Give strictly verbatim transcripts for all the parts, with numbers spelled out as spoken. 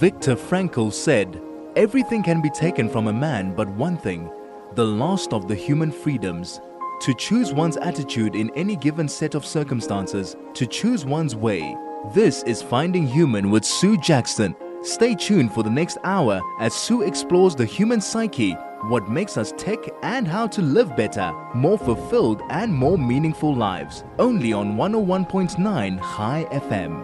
Viktor Frankl said, "Everything can be taken from a man but one thing, the last of the human freedoms. To choose one's attitude in any given set of circumstances, to choose one's way." This is Finding Human with Sue Jackson. Stay tuned for the next hour as Sue explores the human psyche, what makes us tick, and how to live better, more fulfilled and more meaningful lives. Only on one oh one point nine High F M.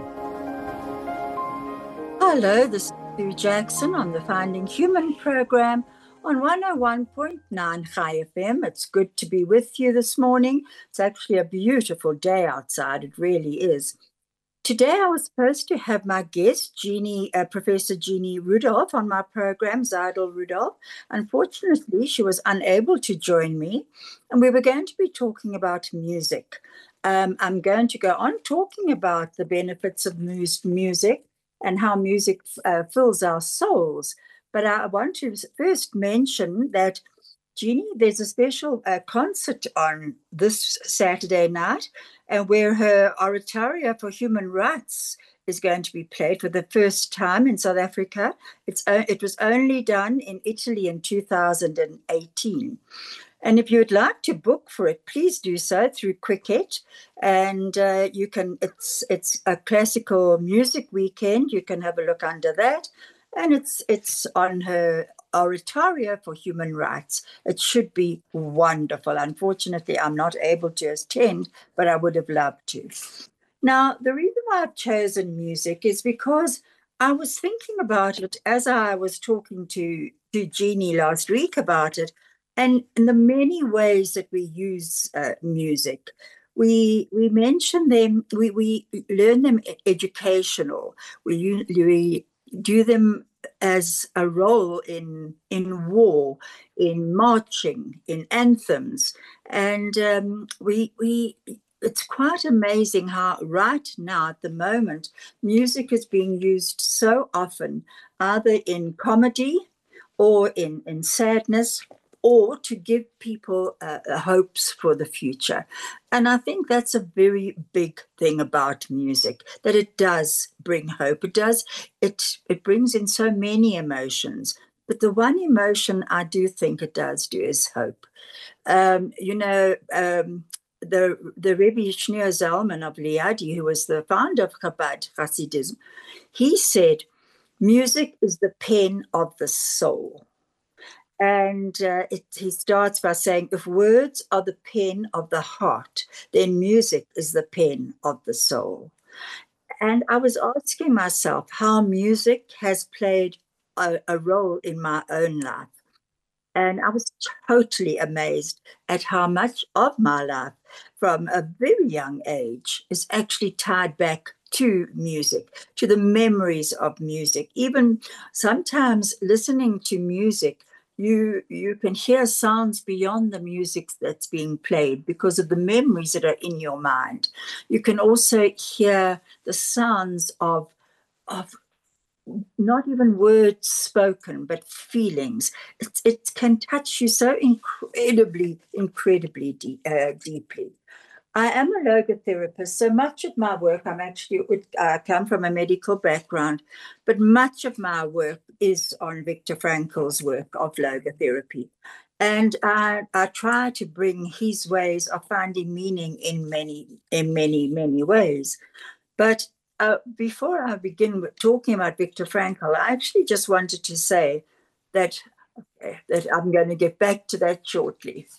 Hello, this is Sue Jackson on the Finding Human program on one oh one point nine High F M. It's good to be with you this morning. It's actually a beautiful day outside. It really is. Today I was supposed to have my guest, Jeannie, uh, Professor Jeannie Rudolph, on my program, Zeidel Rudolph. Unfortunately, she was unable to join me, and we were going to be talking about music. Um, I'm going to go on talking about the benefits of mus- music and how music uh, fills our souls. But I want to first mention that, Jeannie, there's a special uh, concert on this Saturday night, and where her oratorio for human rights is going to be played for the first time in South Africa. It's uh, it was only done in Italy in two thousand eighteen. And if you would like to book for it, please do so through Quicket. And uh, you can, it's it's a classical music weekend. You can have a look under that. And it's it's on her oratorio for human rights. It should be wonderful. Unfortunately, I'm not able to attend, but I would have loved to. Now, the reason why I've chosen music is because I was thinking about it as I was talking to, to Jeannie last week about it, and in the many ways that we use uh, music. We we mention them, we, we learn them educational, we, we do them as a role in in war, in marching, in anthems. And um, we we it's quite amazing how right now at the moment music is being used so often, either in comedy or in, in sadness, or to give people uh, hopes for the future. And I think that's a very big thing about music, that it does bring hope. It does, it, it brings in so many emotions. But the one emotion I do think it does do is hope. Um, you know, um, the, the Rebbe Shneur Zalman of Liadi, who was the founder of Chabad Hasidism, he said, music is the pen of the soul. And uh, it, he starts by saying, if words are the pen of the heart, then music is the pen of the soul. And I was asking myself how music has played a, a role in my own life. And I was totally amazed at how much of my life from a very young age is actually tied back to music, to the memories of music. Even sometimes listening to music, You you can hear sounds beyond the music that's being played because of the memories that are in your mind. You can also hear the sounds of, of not even words spoken, but feelings. It, it can touch you so incredibly, incredibly de- uh, deeply. I am a logotherapist, so much of my work, I'm actually, I come from a medical background, but much of my work is on Viktor Frankl's work of logotherapy. And I, I try to bring his ways of finding meaning in many, in many, many ways. But uh, before I begin with talking about Viktor Frankl, I actually just wanted to say that, that I'm going to get back to that shortly.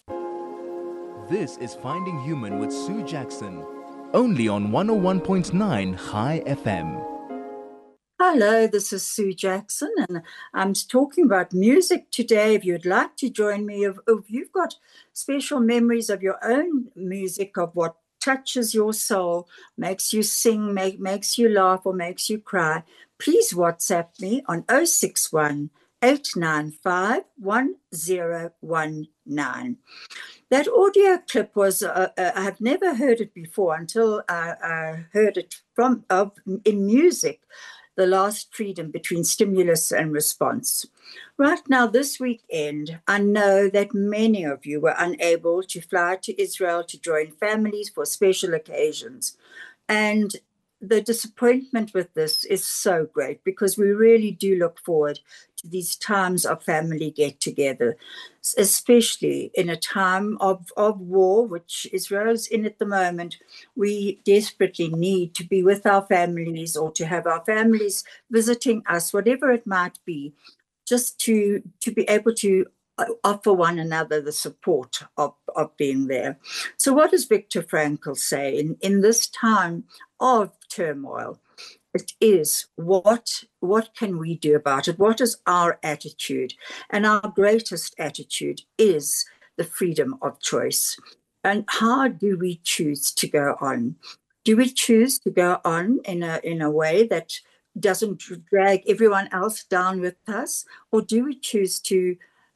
This is Finding Human with Sue Jackson, only on one oh one point nine High F M. Hello, this is Sue Jackson, and I'm talking about music today. If you'd like to join me, if, if you've got special memories of your own music, of what touches your soul, makes you sing, make, makes you laugh, or makes you cry, please WhatsApp me on oh six one, eight nine five, one oh one nine. That audio clip was, uh, uh, I have never heard it before until I, I heard it from uh, in music, The Last Freedom Between Stimulus and Response. Right now, this weekend, I know that many of you were unable to fly to Israel to join families for special occasions. And the disappointment with this is so great because we really do look forward to these times of family get-together, especially in a time of, of war, which Israel's in at the moment. We desperately need to be with our families or to have our families visiting us, whatever it might be, just to, to be able to offer one another the support of, of being there. So what does Viktor Frankl say in, in this time of turmoil? It is what, what can we do about it? What is our attitude? And our greatest attitude is the freedom of choice. And how do we choose to go on? Do we choose to go on in a, in a way that doesn't drag everyone else down with us? Or do we choose to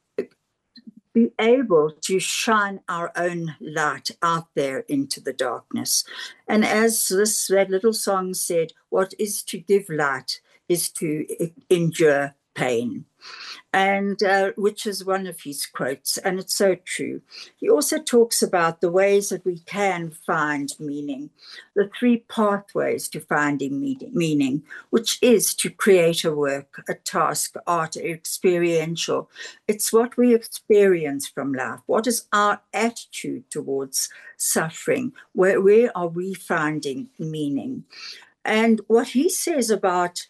be able to shine our own light out there into the darkness? And as this that little song said, what is to give light is to endure pain. And uh, which is one of his quotes, and it's so true. He also talks about the ways that we can find meaning, the three pathways to finding meaning, which is to create a work, a task, art, experiential. It's what we experience from life. What is our attitude towards suffering? Where, where are we finding meaning? And what he says about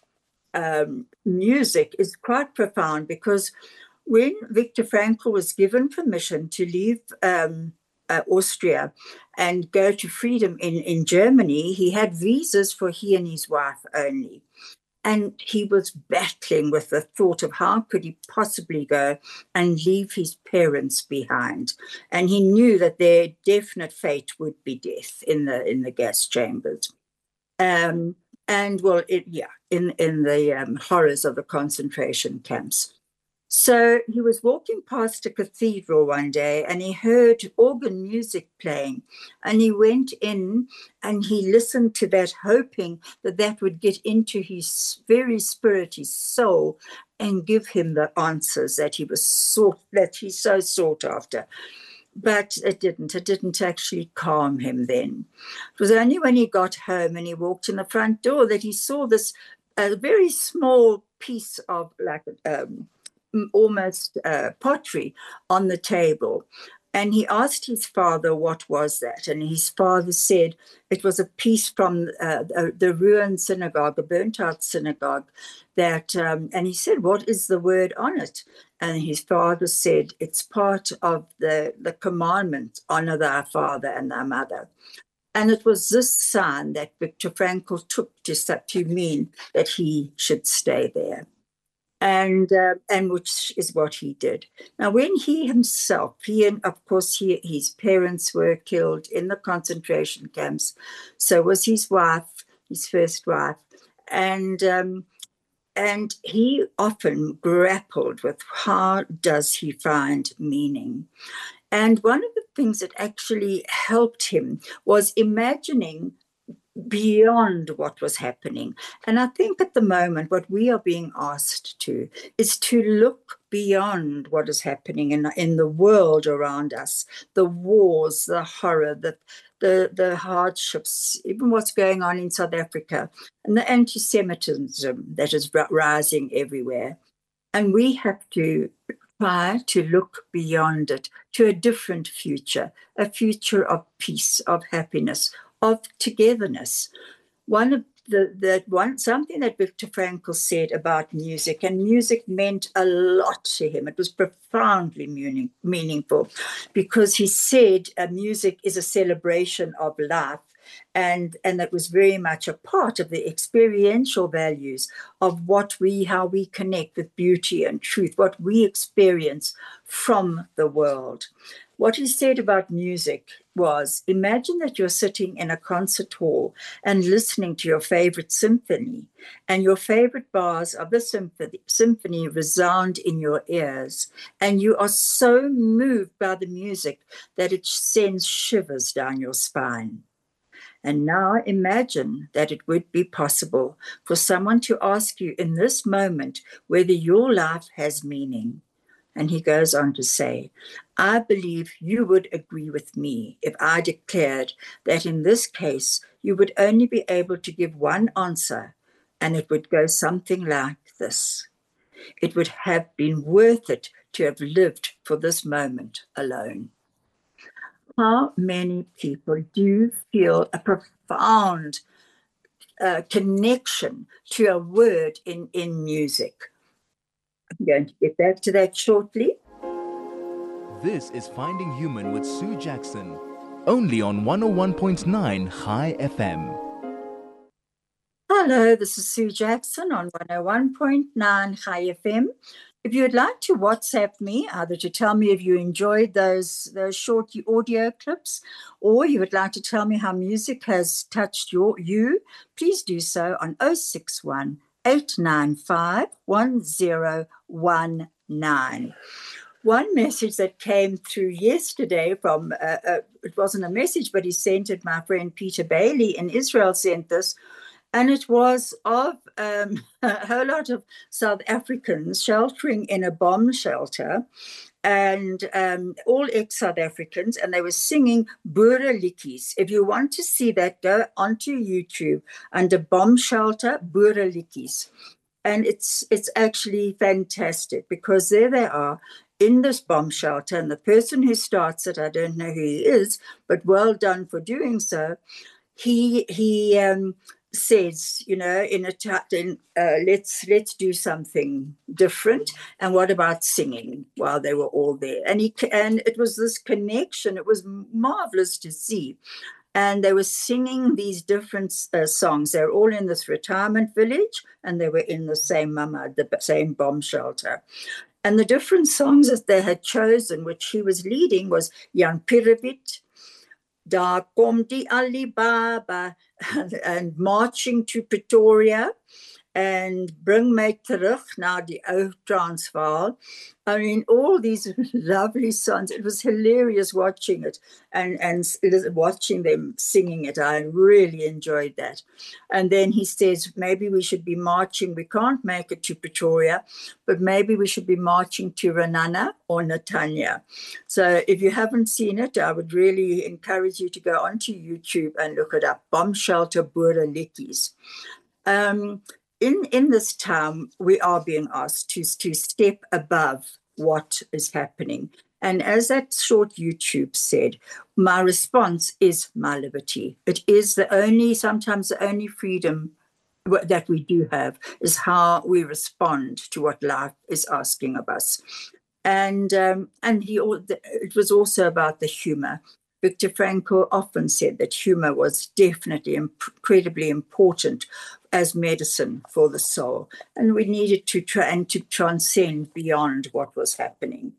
Um, music is quite profound, because when Viktor Frankl was given permission to leave um, uh, Austria and go to freedom in, in Germany, he had visas for he and his wife only. And he was battling with the thought of how could he possibly go and leave his parents behind. And he knew that their definite fate would be death in the in the gas chambers. Um, And well, it, yeah, in, in the um, horrors of the concentration camps. So he was walking past a cathedral one day and he heard organ music playing, and he went in and he listened to that, hoping that that would get into his very spirit, his soul, and give him the answers that he was sought, that he so sought after. But it didn't. It didn't actually calm him then. It was only when he got home and he walked in the front door that he saw this uh, very small piece of like um, almost uh, pottery on the table. And he asked his father, what was that? And his father said it was a piece from uh, the, the ruined synagogue, a burnt-out synagogue. That, um, and he said, what is the word on it? And his father said, it's part of the, the commandment, honor thy father and thy mother. And it was this sign that Viktor Frankl took to, to mean that he should stay there. And uh, and which is what he did. Now, when he himself, he and of course he, his parents were killed in the concentration camps. So was his wife, his first wife, and um, and he often grappled with how does he find meaning. And one of the things that actually helped him was imagining beyond what was happening. And I think at the moment what we are being asked to is to look beyond what is happening in, in the world around us, the wars, the horror, the, the, the hardships, even what's going on in South Africa, and the anti-Semitism that is rising everywhere. And we have to try to look beyond it to a different future, a future of peace, of happiness, of togetherness. One of the, the one something that Viktor Frankl said about music, and music meant a lot to him. It was profoundly meaning, meaningful, because he said uh, music is a celebration of life. And, and that was very much a part of the experiential values of what we, how we connect with beauty and truth, what we experience from the world. What he said about music was, imagine that you're sitting in a concert hall and listening to your favorite symphony, and your favorite bars of the symphony, symphony resound in your ears, and you are so moved by the music that it sends shivers down your spine. And now imagine that it would be possible for someone to ask you in this moment whether your life has meaning. And he goes on to say, I believe you would agree with me if I declared that in this case, you would only be able to give one answer, and it would go something like this. It would have been worth it to have lived for this moment alone. How many people do feel a profound uh, connection to a word in, in music? I'm going to get back to that shortly. This is Finding Human with Sue Jackson, only on one oh one point nine High F M. Hello, this is Sue Jackson on one oh one point nine High F M. If you would like to WhatsApp me, either to tell me if you enjoyed those, those short audio clips, or you would like to tell me how music has touched your, you, please do so on oh six one, eight nine five, one oh one nine. One message that came through yesterday from, uh, uh, it wasn't a message, but he sent it, my friend Peter Bailey in Israel sent this, and it was of um, a whole lot of South Africans sheltering in a bomb shelter, and um, all ex-South Africans, and they were singing Boere Liedjies. If you want to see that, go onto YouTube under Bomb Shelter Boere Liedjies. And it's it's actually fantastic, because there they are in this bomb shelter, and the person who starts it, I don't know who he is, but well done for doing so. He he um, says, you know, in a in, uh, let's let's do something different. And what about singing while they were all there? And he and it was this connection. It was marvelous to see. And they were singing these different uh, songs. They were all in this retirement village, and they were in the same mamad, the same bomb shelter. And the different songs that they had chosen, which he was leading, was Jan Pirovit, Da Kom Die Alibaba, and Marching to Pretoria, and Bring My Terug na die Ou Transvaal. I mean, all these lovely songs. It was hilarious watching it and, and watching them singing it. I really enjoyed that. And then he says, maybe we should be marching. We can't make it to Pretoria, but maybe we should be marching to Renana or Netanya. So if you haven't seen it, I would really encourage you to go onto YouTube and look it up. Bomb Shelter Boere Liedjies. Um, In, in this time, we are being asked to, to step above what is happening. And as that short YouTube said, my response is my liberty. It is the only, sometimes the only freedom that we do have is how we respond to what life is asking of us. And, um, and he, it was also about the humor. Viktor Frankl often said that humor was definitely incredibly important as medicine for the soul, and we needed to try and to transcend beyond what was happening.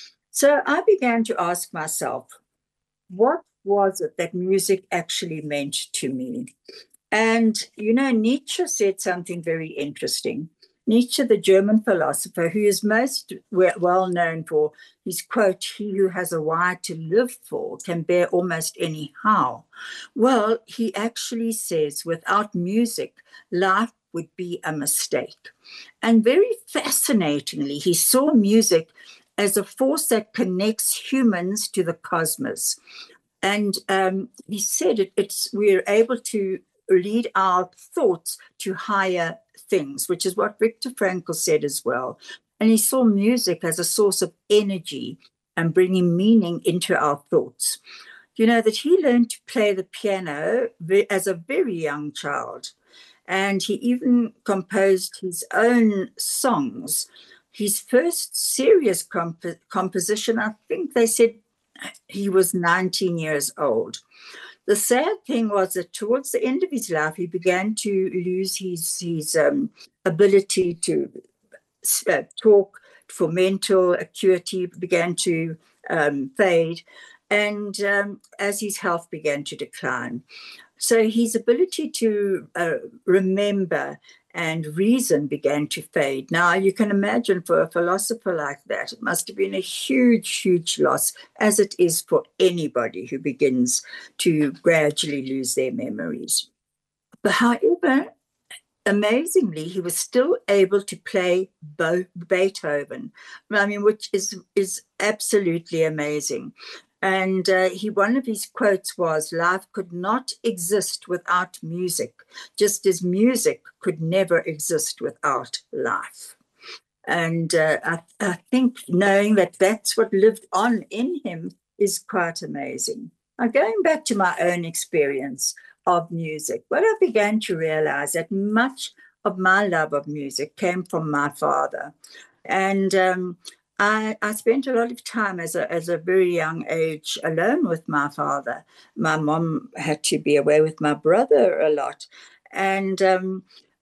So I began to ask myself, what was it that music actually meant to me? And, you know, Nietzsche said something very interesting. Nietzsche, the German philosopher, who is most well known for his quote, "He who has a why to live for can bear almost any how." Well, he actually says without music, life would be a mistake. And very fascinatingly, he saw music as a force that connects humans to the cosmos. And um, he said it, it's we're able to lead our thoughts to higher things, which is what Viktor Frankl said as well. And he saw music as a source of energy and bringing meaning into our thoughts. You know, that he learned to play the piano as a very young child. And he even composed his own songs. His first serious comp- composition, I think they said he was nineteen years old. The sad thing was that towards the end of his life, he began to lose his, his um, ability to uh, talk, for mental acuity began to um, fade, and um, as his health began to decline. So his ability to uh, remember and reason began to fade. Now, you can imagine for a philosopher like that, it must have been a huge, huge loss, as it is for anybody who begins to gradually lose their memories. But however, amazingly, he was still able to play Bo- Beethoven. I mean, which is is absolutely amazing. And uh, he, one of his quotes was, "Life could not exist without music, just as music could never exist without life." And uh, I, I think knowing that that's what lived on in him is quite amazing. Now, going back to my own experience of music, what I began to realize that much of my love of music came from my father. And um, I, I spent a lot of time as a, as a very young age alone with my father. My mom had to be away with my brother a lot. And um,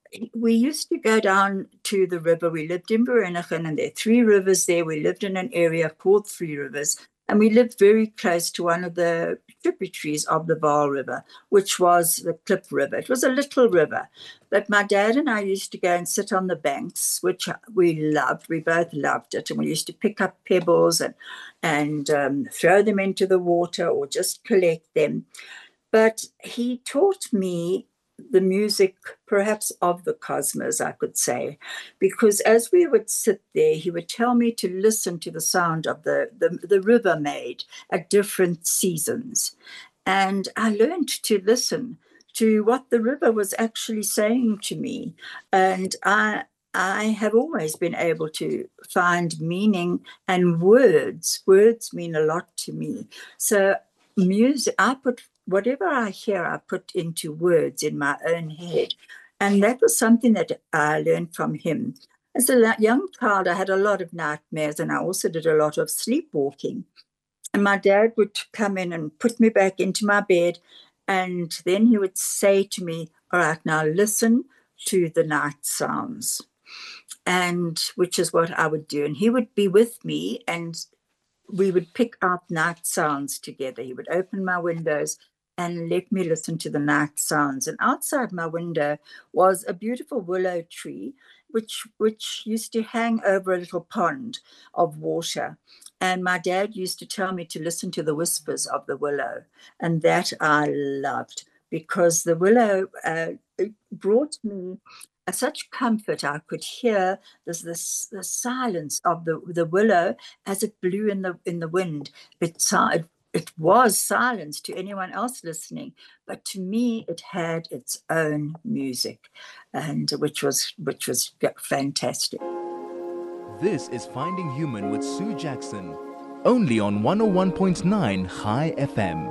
we used to go down to the river. We lived in Vereeniging, and there are three rivers there. We lived in an area called Three Rivers, and we lived very close to one of the tributaries of the Vaal River, which was the Klip River. It was a little river, but my dad and I used to go and sit on the banks, which we loved. We both loved it, and we used to pick up pebbles and and um, throw them into the water or just collect them. But he taught me the music, perhaps of the cosmos, I could say, because as we would sit there, he would tell me to listen to the sound of the, the, the river made at different seasons. And I learned to listen to what the river was actually saying to me. And I, I have always been able to find meaning and words. Words mean a lot to me. So music, I put whatever I hear, I put into words in my own head. And that was something that I learned from him. As a young child, I had a lot of nightmares, and I also did a lot of sleepwalking. And my dad would come in and put me back into my bed. And then he would say to me, "All right, now listen to the night sounds." And which is what I would do. And he would be with me, and we would pick out night sounds together. He would open my windows and let me listen to the night sounds. And outside my window was a beautiful willow tree, which which used to hang over a little pond of water. And my dad used to tell me to listen to the whispers of the willow. And that I loved, because the willow uh, brought me such comfort. I could hear this, this the silence of the, the willow as it blew in the in the wind. It, it it was silence to anyone else listening, but to me it had its own music, and which was which was fantastic. This is Finding Human with Sue Jackson, only on one oh one point nine High F M.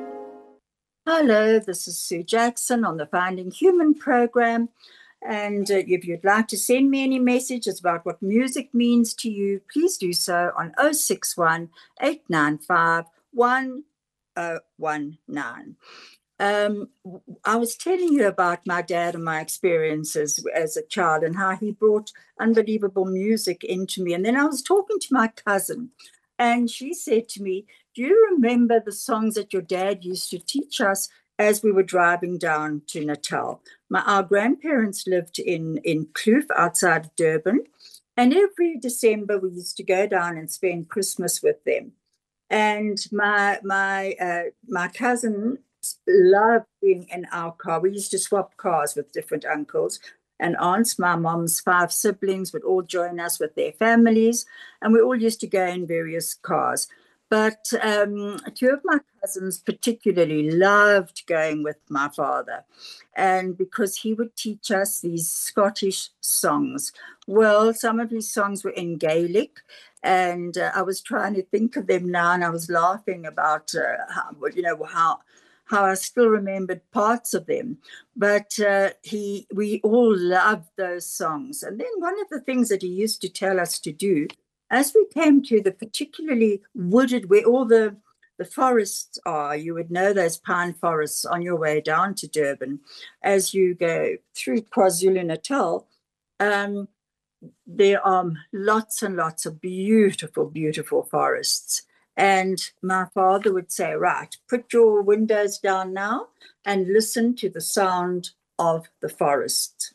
Hello, this is Sue Jackson on the Finding Human program. And uh, if you'd like to send me any messages about what music means to you, please do so on oh six one, eight nine five, one oh one nine. Um, I was telling you about my dad and my experiences as a child and how he brought unbelievable music into me. And then I was talking to my cousin, and she said to me, "Do you remember the songs that your dad used to teach us as we were driving down to Natal?" My, our grandparents lived in, in Kloof outside of Durban. And every December we used to go down and spend Christmas with them. And my my uh, my cousin loved being in our car. We used to swap cars with different uncles and aunts. My mom's five siblings would all join us with their families, and we all used to go in various cars. But um, two of my cousins particularly loved going with my father, and because he would teach us these Scottish songs. Well, some of his songs were in Gaelic, and uh, I was trying to think of them now, and I was laughing about uh, how, you know, how how I still remembered parts of them. But uh, he, we all loved those songs. And then one of the things that he used to tell us to do, as we came to the particularly wooded, where all the the forests are, you would know those pine forests on your way down to Durban, as you go through KwaZulu-Natal. Um, there are lots and lots of beautiful, beautiful forests. And my father would say, "Right, put your windows down now and listen to the sound of the forest."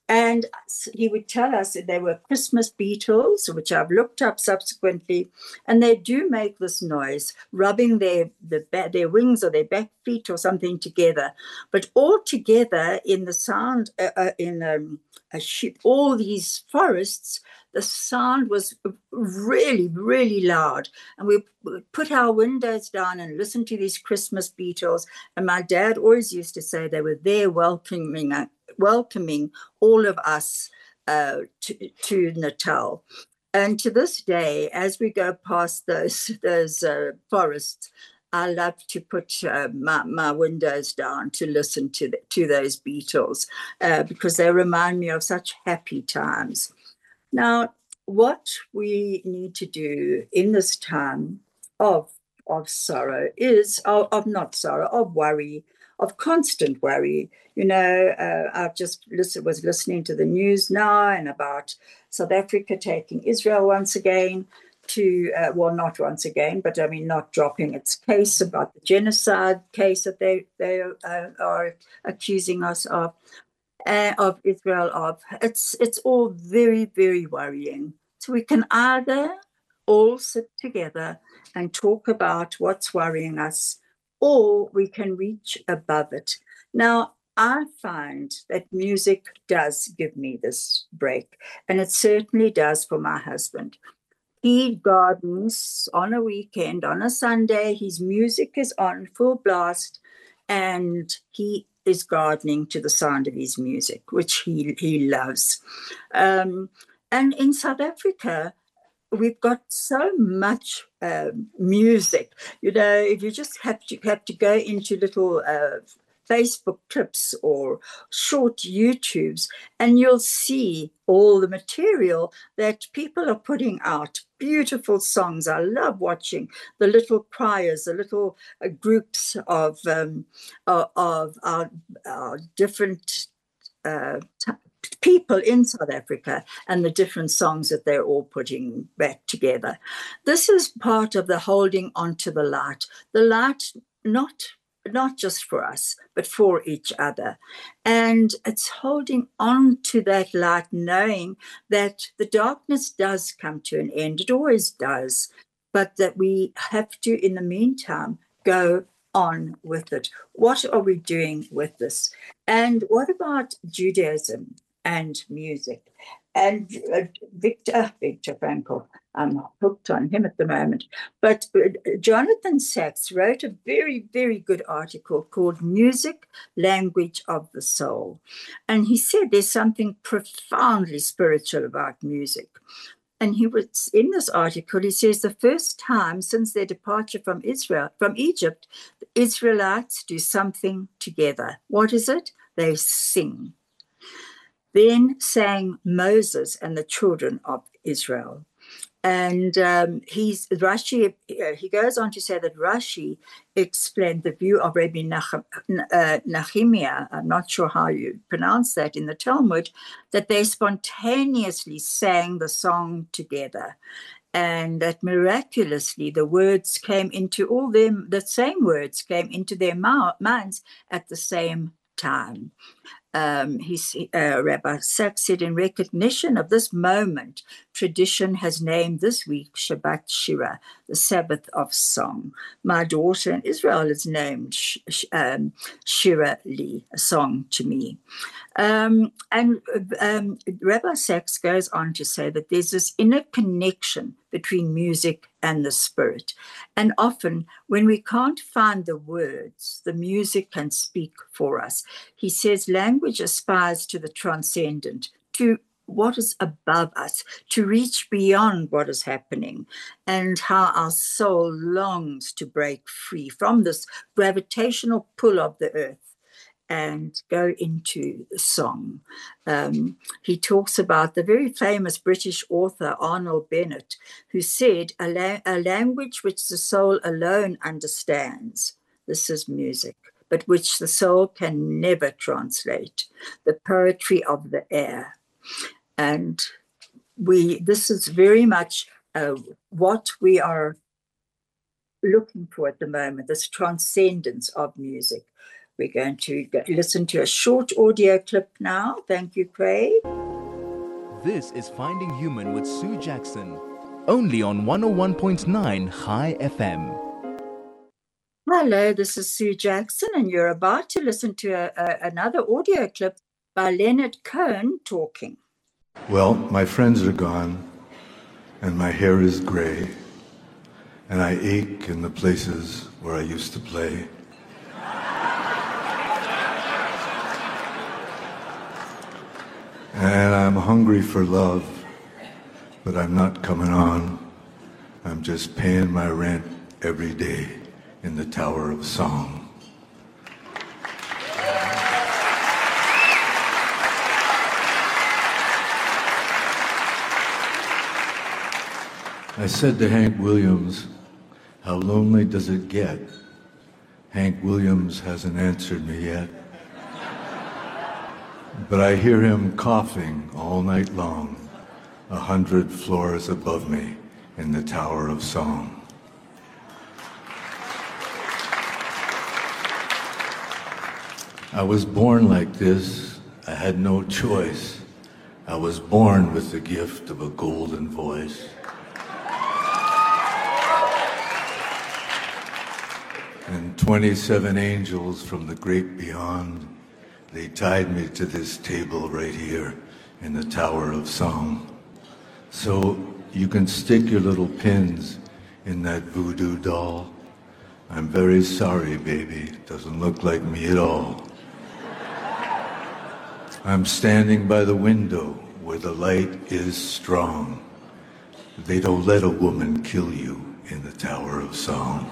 And he would tell us that they were Christmas beetles, which I've looked up subsequently, and they do make this noise, rubbing their the, their wings or their back feet or something together. But all together in the sound, uh, uh, in um, a sh- all these forests, the sound was really, really loud. And we put our windows down and listened to these Christmas beetles. And my dad always used to say they were there welcoming us, welcoming all of us uh, to, to Natal. And to this day, as we go past those those uh, forests, I love to put uh, my, my windows down to listen to the, to those beetles uh, because they remind me of such happy times. Now, what we need to do in this time of of sorrow is of, of not sorrow, of worry, of constant worry. You know, uh, I've just listen, was listening to the news now and about South Africa taking Israel once again to, uh, well, not once again, but I mean, not dropping its case about the genocide case that they, they uh, are accusing us of. Uh, of Israel of. It's it's all very, very worrying. So we can either all sit together and talk about what's worrying us, or we can reach above it. Now, I find that music does give me this break, and it certainly does for my husband. He gardens on a weekend, on a Sunday. His music is on full blast, and he is gardening to the sound of his music, which he, he loves. Um, and in South Africa, we've got so much um, music. You know, if you just have to have to go into little uh, Facebook clips or short YouTubes, and you'll see all the material that people are putting out. Beautiful songs. I love watching the little choirs, the little uh, groups of um, of, of our, our different uh, t- people in South Africa and the different songs that they're all putting back together. This is part of the holding on to the light. The light, not not just for us, but for each other. And it's holding on to that light, knowing that the darkness does come to an end. It always does. But that we have to, in the meantime, go on with it. What are we doing with this? And what about Judaism and music? And uh, Victor, Victor Frankl, I'm hooked on him at the moment. But uh, Jonathan Sachs wrote a very, very good article called Music, Language of the Soul. And he said there's something profoundly spiritual about music. And he was in this article, he says the first time since their departure from Israel, from Egypt, the Israelites do something together. What is it? They sing. Then sang Moses and the children of Israel. And um, he's Rashi. Uh, he goes on to say that Rashi explained the view of Rabbi Nach, uh, Nehemiah. I'm not sure how you pronounce that in the Talmud. That they spontaneously sang the song together, and that miraculously the words came into all them. The same words came into their mouth, minds at the same time. Um, he, uh, Rabbi Sachs said, in recognition of this moment, tradition has named this week Shabbat Shira, the Sabbath of Song. My daughter in Israel has named sh- sh- um, Shira Li, a song to me. Um, and um, Rabbi Sachs goes on to say that there's this inner connection between music and the spirit. And often when we can't find the words, the music can speak for us. He says language aspires to the transcendent, to what is above us, to reach beyond what is happening, and how our soul longs to break free from this gravitational pull of the earth and go into song. Um, he talks about the very famous British author Arnold Bennett, who said, a, la- a language which the soul alone understands, this is music, but which the soul can never translate, the poetry of the air. And we, this is very much uh, what we are looking for at the moment, this transcendence of music. We're going to go listen to a short audio clip now. Thank you, Craig. This is Finding Human with Sue Jackson, only on one oh one point nine High F M. Hello, this is Sue Jackson, and you're about to listen to a, a, another audio clip by Leonard Cohen talking. Well, my friends are gone, and my hair is gray, and I ache in the places where I used to play. And I'm hungry for love, but I'm not coming on. I'm just paying my rent every day in the Tower of Song. I said to Hank Williams, how lonely does it get? Hank Williams hasn't answered me yet. But I hear him coughing all night long, a hundred floors above me in the Tower of Song. I was born like this. I had no choice. I was born with the gift of a golden voice. And twenty-seven angels from the great beyond, they tied me to this table right here in the Tower of Song. So you can stick your little pins in that voodoo doll. I'm very sorry, baby. Doesn't look like me at all. I'm standing by the window where the light is strong. They don't let a woman kill you in the Tower of Song.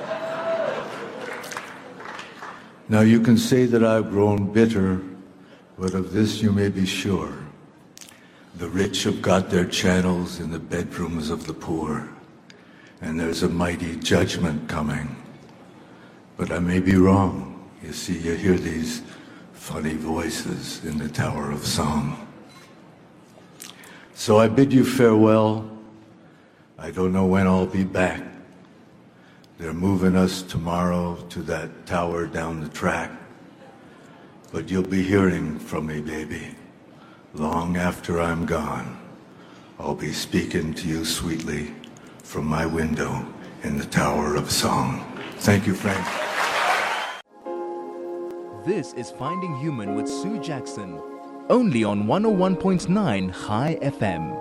Now you can say that I've grown bitter, but of this you may be sure. The rich have got their channels in the bedrooms of the poor, and there's a mighty judgment coming. But I may be wrong. You see, you hear these funny voices in the Tower of Song. So I bid you farewell. I don't know when I'll be back. They're moving us tomorrow to that tower down the track. But you'll be hearing from me, baby. Long after I'm gone, I'll be speaking to you sweetly from my window in the Tower of Song. Thank you, Frank. This is Finding Human with Sue Jackson, only on one oh one point nine High F M.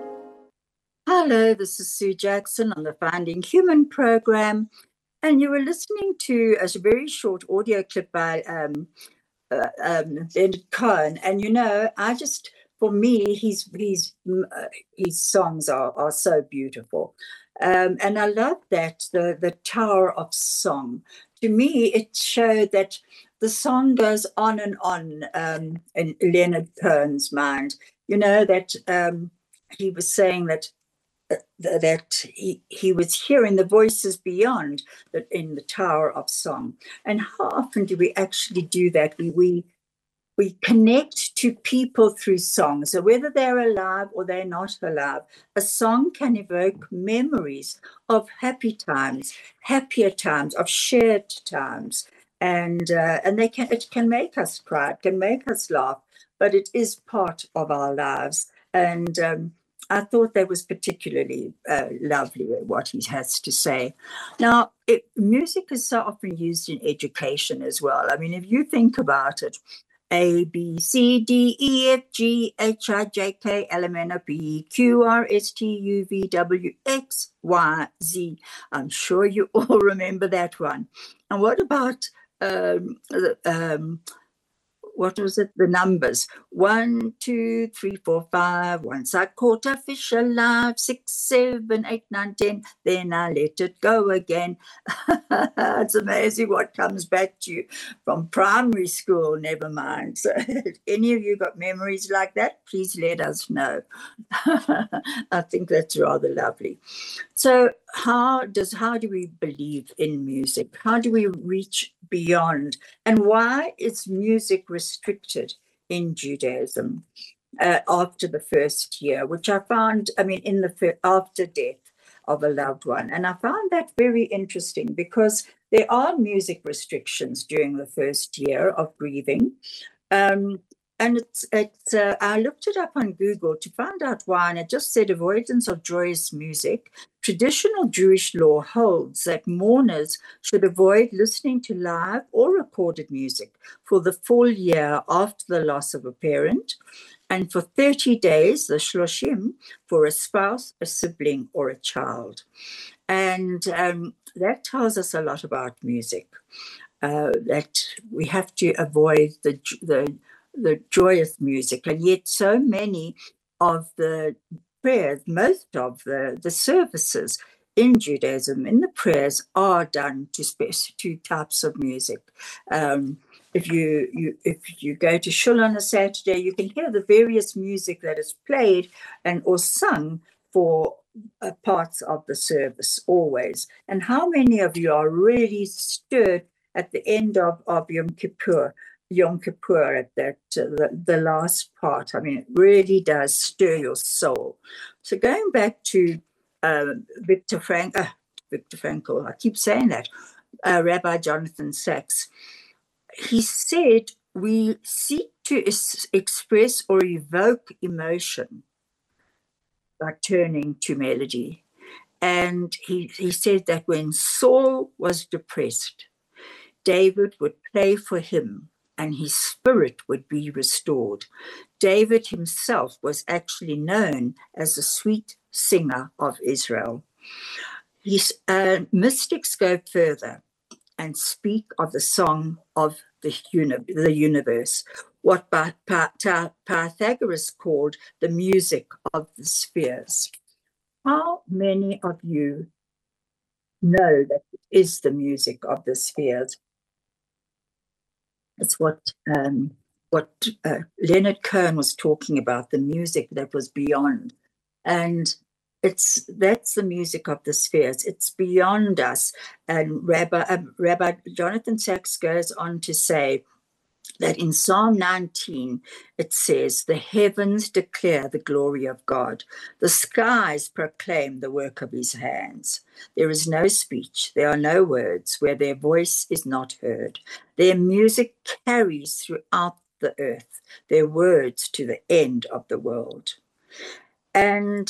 Hello, this is Sue Jackson on the Finding Human program, and you were listening to a very short audio clip by um, uh, um, Leonard Cohen. And you know, I just, for me, his his uh, his songs are are so beautiful, um, and I love that the the Tower of Song. To me, it showed that the song goes on and on um, in Leonard Cohen's mind. You know, that um, he was saying that uh, that he, he was hearing the voices beyond that in the Tower of Song. And how often do we actually do that? We, we, we connect to people through songs. So whether they're alive or they're not alive, a song can evoke memories of happy times, happier times, of shared times. And uh, and they can it can make us cry, it can make us laugh, but it is part of our lives. And um, I thought that was particularly uh, lovely what he has to say. Now, it, music is so often used in education as well. I mean, if you think about it, A, B, C, D, E, F, G, H, I, J, K, L, M, N, O, P, Q, R, S, T, U, V, W, X, Y, Z. I'm sure you all remember that one. And what about Um, um, what was it? The numbers. One, two, three, four, five. Once I caught a fish alive. Six, seven, eight, nine, ten. Then I let it go again. It's amazing what comes back to you from primary school, never mind. So if any of you got memories like that, please let us know. I think that's rather lovely. So how does how do we believe in music? How do we reach beyond? And why is music restricted in Judaism uh, after the first year, which I found, I mean, in the after death of a loved one. And I found that very interesting because There are music restrictions during the first year of grieving. Um, and it's, it's uh, I looked it up on Google to find out why, and it just said avoidance of joyous music. Traditional Jewish law holds that mourners should avoid listening to live or recorded music for the full year after the loss of a parent, and for thirty days, the shloshim, for a spouse, a sibling, or a child. And um, that tells us a lot about music, uh, that we have to avoid the, the, the joyous music. And yet so many of the prayers, most of the, the services in Judaism, in the prayers, are done to specific types of music. Um, if you, you if you go to shul on a Saturday, you can hear the various music that is played and or sung for uh, parts of the service always. And how many of you are really stirred at the end of, of Yom Kippur, Yom Kippur at that, uh, the, the last part? I mean, it really does stir your soul. So going back to uh, Viktor Frank, uh, Viktor Frankl, I keep saying that, uh, Rabbi Jonathan Sacks, he said, we seek to es- express or evoke emotion by turning to melody. And he, he said that when Saul was depressed, David would play for him and his spirit would be restored. David himself was actually known as a sweet singer of Israel. His uh, mystics go further and speak of the song of the, uni- the universe, what Pythagoras called the music of the spheres. How many of you know that it is the music of the spheres? It's what um, what uh, Leonard Cohen was talking about, the music that was beyond. And it's that's the music of the spheres. It's beyond us. And Rabbi, uh, Rabbi Jonathan Sacks goes on to say that in Psalm nineteen, it says, the heavens declare the glory of God. The skies proclaim the work of his hands. There is no speech, there are no words where their voice is not heard. Their music carries throughout the earth, their words to the end of the world. And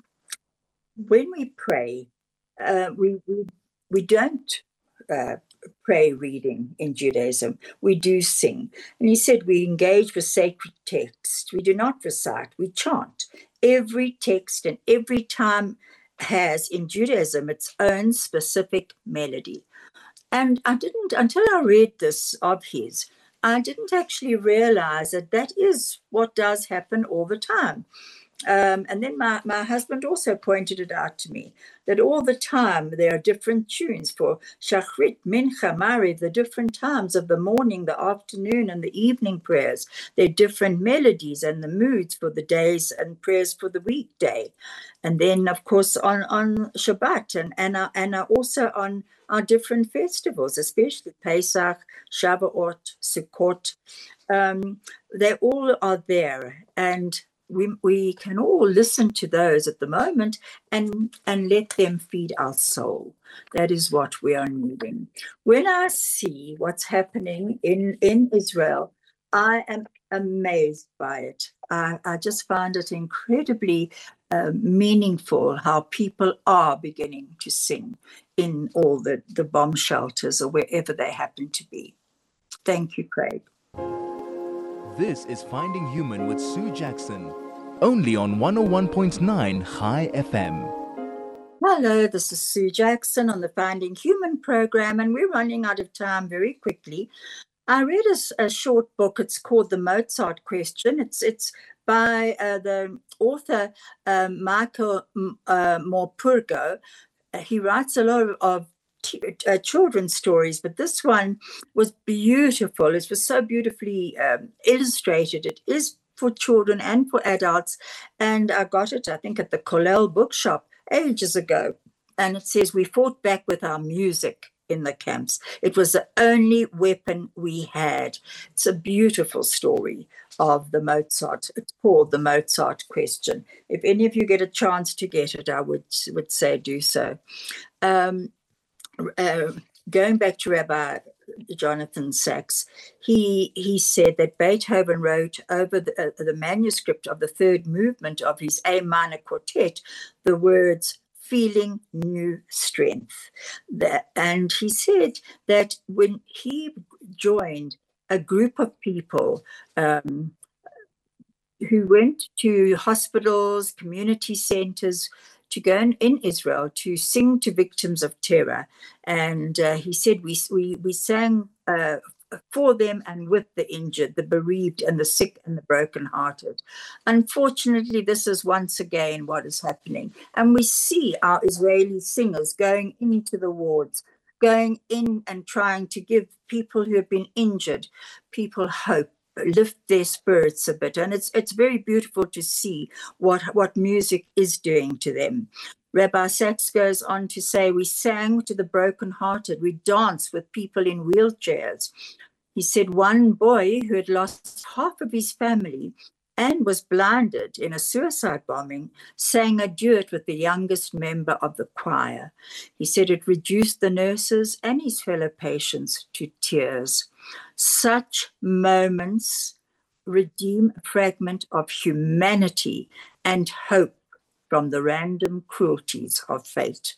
when we pray, uh, we, we, we don't uh, pray reading in Judaism. We do sing. And he said we engage with sacred text. We do not recite, we chant. Every text and every time has in Judaism its own specific melody. And I didn't, until I read this of his, I didn't actually realize that that is what does happen all the time. Um, and then my, my husband also pointed it out to me, that all the time there are different tunes for Shachrit, Mincha, Mariv, the different times of the morning, the afternoon, and the evening prayers. There are different melodies and the moods for the days and prayers for the weekday. And then, of course, on, on Shabbat and, and, uh, and uh, also on our different festivals, especially Pesach, Shavuot, Sukkot. Um, they all are there. And We, we can all listen to those at the moment and, and let them feed our soul. That is what we are needing. When I see what's happening in, in Israel, I am amazed by it. I, I just find it incredibly uh, meaningful how people are beginning to sing in all the, the bomb shelters or wherever they happen to be. Thank you, Craig. This is Finding Human with Sue Jackson, only on one oh one point nine High F M. Hello, this is Sue Jackson on the Finding Human program, and we're running out of time very quickly. I read a, a short book. It's called The Mozart Question. It's it's by uh, the author um, Michael uh, Morpurgo. Uh, he writes a lot of, of t- uh, children's stories, but this one was beautiful. It was so beautifully um, illustrated. It is for children and for adults. And I got it, I think, at the Kollel bookshop ages ago. And it says, we fought back with our music in the camps. It was the only weapon we had. It's a beautiful story of the Mozart. It's called The Mozart Question. If any of you get a chance to get it, I would, would say do so. Um, uh, going back to Rabbi Jonathan Sacks, he he said that Beethoven wrote over the, uh, the manuscript of the third movement of his A minor quartet the words, feeling new strength. That, and he said that when he joined a group of people um, who went to hospitals, community centers, to go in, in Israel to sing to victims of terror. And uh, he said we, we, we sang uh, for them and with the injured, the bereaved and the sick and the brokenhearted. Unfortunately, this is once again what is happening. And we see our Israeli singers going into the wards, going in and trying to give people who have been injured, people hope, lift their spirits a bit. And it's it's very beautiful to see what, what music is doing to them. Rabbi Sacks goes on to say, we sang to the brokenhearted, we danced with people in wheelchairs. He said one boy who had lost half of his family and was blinded in a suicide bombing sang a duet with the youngest member of the choir. He said it reduced the nurses and his fellow patients to tears. Such moments redeem a fragment of humanity and hope from the random cruelties of fate.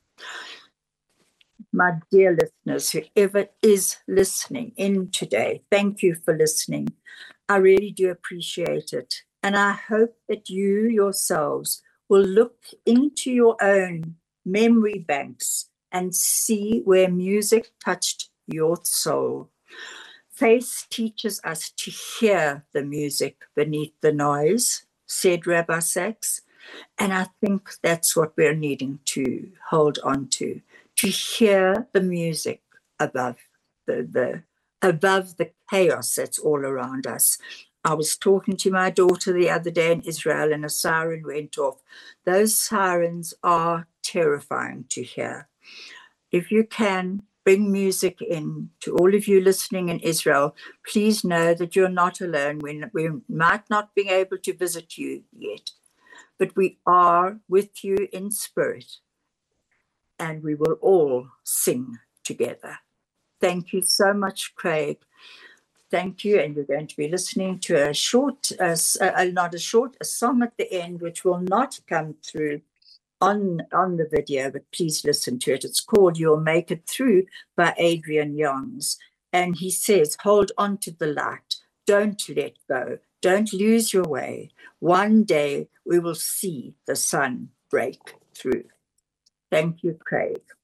My dear listeners, whoever is listening in today, thank you for listening. I really do appreciate it. And I hope that you yourselves will look into your own memory banks and see where music touched your soul. Faith teaches us to hear the music beneath the noise, said Rabbi Sacks. And I think that's what we're needing to hold on to, to hear the music above the, the above the chaos that's all around us. I was talking to my daughter the other day in Israel and a siren went off. Those sirens are terrifying to hear. If you can, bring music in. To all of you listening in Israel, please know that you're not alone. We, we might not be able to visit you yet, but we are with you in spirit, and we will all sing together. Thank you so much, Craig. Thank you. And you're going to be listening to a short, uh, uh, not a short, a song at the end, which will not come through on, on the video, but please listen to it. It's called You'll Make It Through by Adrian Youngs. And he says, hold on to the light. Don't let go. Don't lose your way. One day we will see the sun break through. Thank you, Craig.